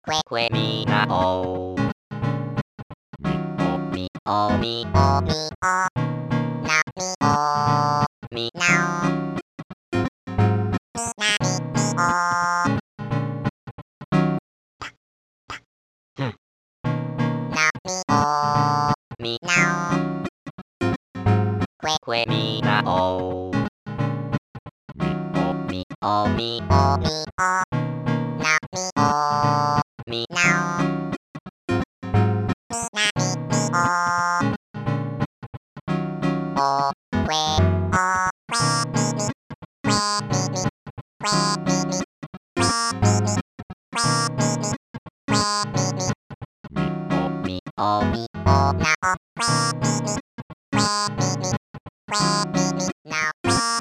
que mi na o mi o mi o mi o na mi o mi now mi na mi o na mi o mi now que mi na o mi o mi o mi o na mi o mi now mi na mi o o que o mi o mi o na o now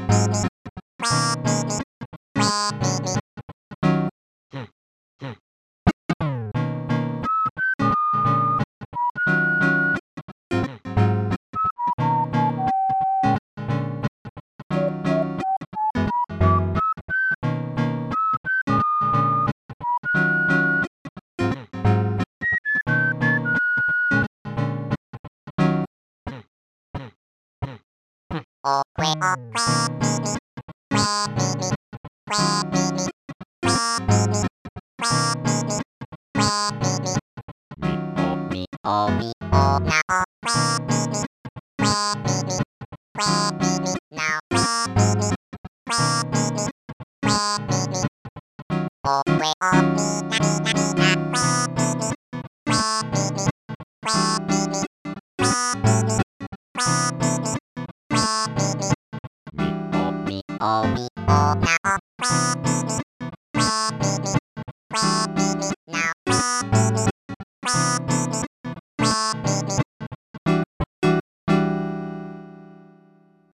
o mi o mi o na o now o o mi o mi o na o